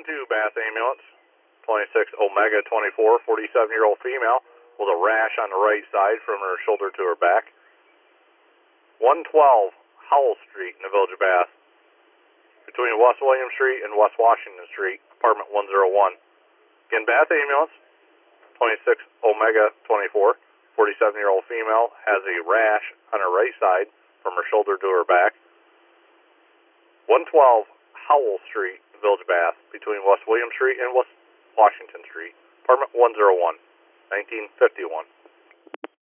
Bath Ambulance, 26 Omega 24, 47-year-old female with a rash on the right side from her shoulder to her back. 112 Howell Street in the Village of Bath, between West William Street and West Washington Street, apartment 101. Again, Bath Ambulance, 26 Omega 24, 47-year-old female has a rash on her right side from her shoulder to her back. 112 Howell Street, Village of Bath, between West William Street and West Washington Street, apartment 101, 1951.